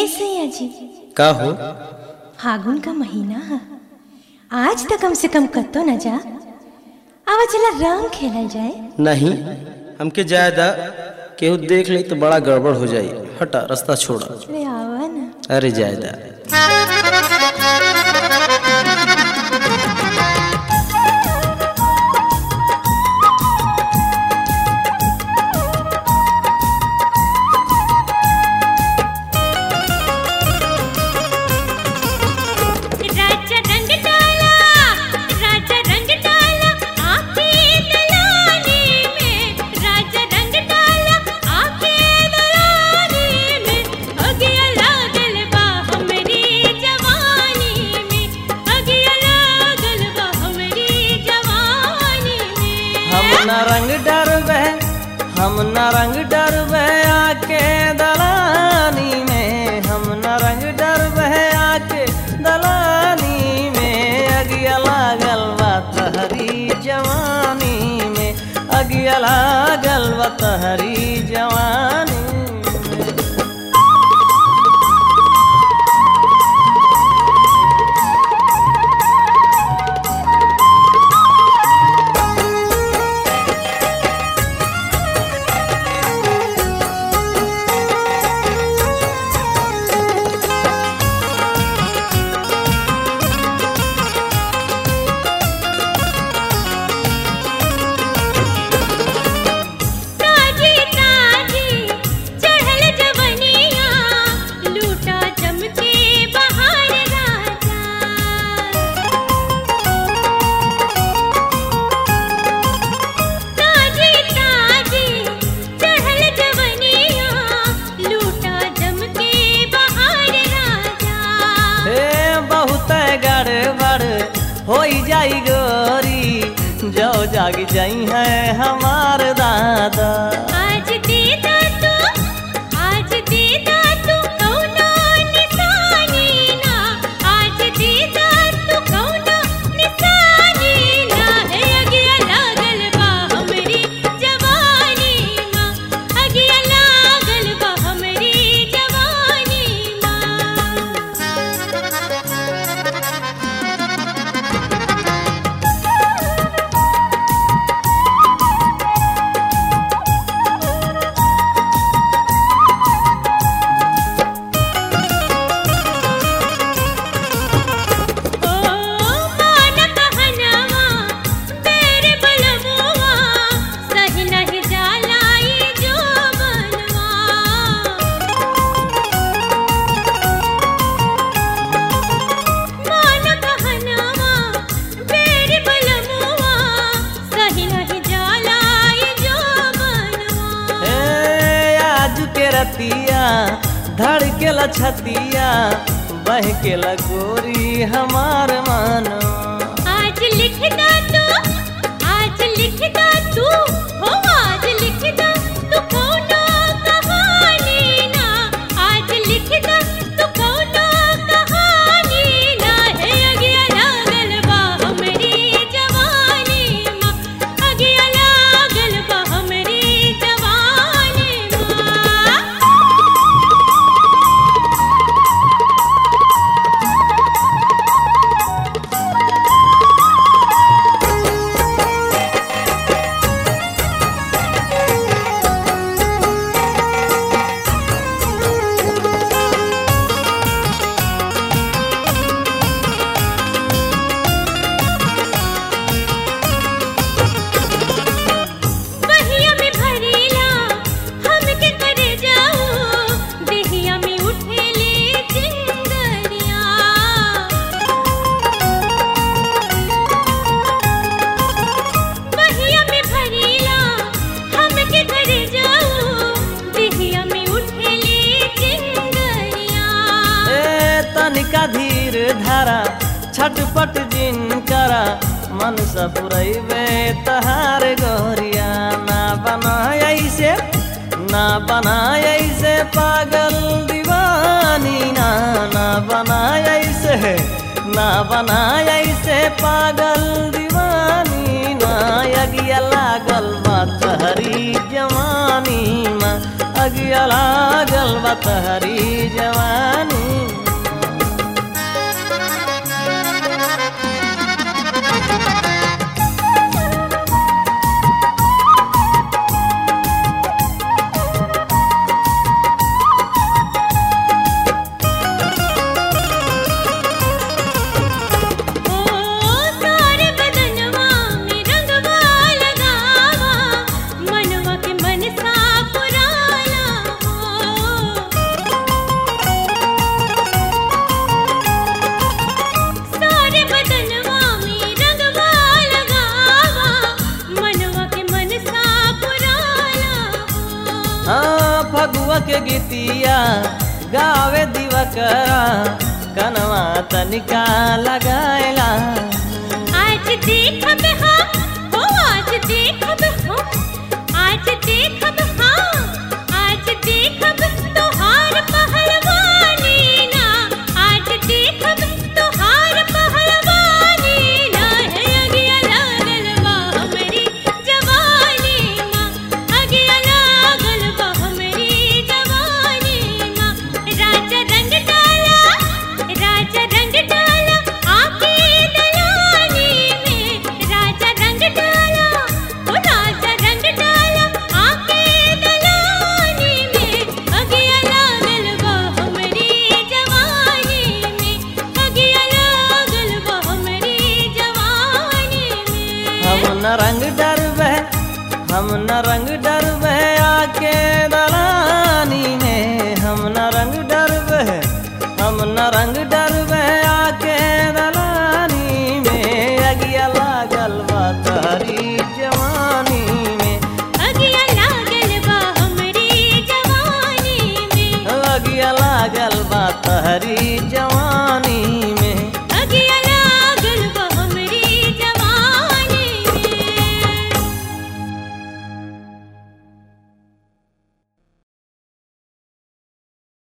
सैया जी, का हो? फागुन का महीना है, आज तक कम से कम कतो न जा। आवा चला रंग खेला जाए। नहीं, हमके जायदा केहू देख ले तो बड़ा गड़बड़ हो जाई। हटा, रास्ता छोड़ा। अरे आवा ना। अरे जायदा हम न रंग डरबे आके दलानी में, हम न रंग डरबे आके दलानी में। अगिया लागल बा तहरी जवानी में, अगिया लागल बा तहरी जवानी। होई जाई गोरी जो जाग जाई है हमार दादा। आज दीदा तू कौनो निशानी ना, आज दीदा तू कौनो निशानी ना। है अगिया लागल बा हमरी जवानी माँ, अगिया लागल बा हमरी जवानी धड़केला छतिया बहकेला गोरी हमार मानो। आज लिखदा तू हो, आज लिखदा तू कौनो कहानी ना, आज लिखदा तू कौनो कहानी ना। है अगिया लागल बा हमरी जवानी माँ, अगिया लागल बा हमरी जवानी माँ। तनिका धीर धारा छटपट जिन करा, मन सपुरैबे तहार गोरिया। ना बनाय ऐसे पागल दीवानी ना, ना बनाय ऐसे पागल दीवानी ना। अगिया लागल बा तहरी जवानी माँ, अगिया लागल बा तहरी जवानी। गावे दिवकरा कनवा तनिका लगाएला। आज देखब हम हो आज देखब हम आज देखब हाँ आज देखब तोहार पहलवानी ना आज देखब तोहार पहलवानी ना है अगिया लागल बा हमरी जवानी माँ अगिया लागल बा हमरी जवानी माँ राजा रंग डाला आके दलानी में राजा रंग डाला ओ राजा रंग डाला आके दलानी में अगिया लागल बा हमरी जवानी में अगिया लागल बा हमरी जवानी में। हम न रंग डरबे आके दलानी में। हम न रंग डरबे आके दलानी में। अगिया लागल बा तहरी जवानी में अगिया लागल बा हमरी जवानी में अगिया लागल बा तहरी